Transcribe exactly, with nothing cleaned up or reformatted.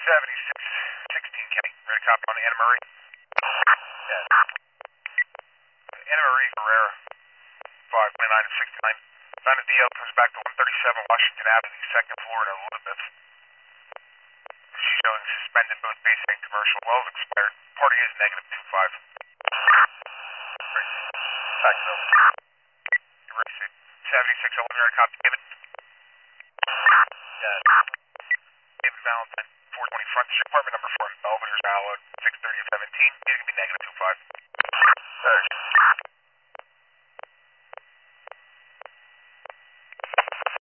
seventy-six sixteen Kenny, ready to copy on Anna Marie? Yes. Anna Marie Herrera, five twenty-nine and sixty-nine. Donna Dio comes back to one thirty-seven Washington Avenue, second floor in Elizabeth. She's showing suspended both basic and commercial. Wells expired. Party is negative two five. Great. Tax bill. You're ready, sir. seventy-six eleven, ready to copy, David? Yes. David Valentine, four twenty Front Street, apartment number four, Belvedere, Allo, six thirty seventeen. It's going to be negative two five.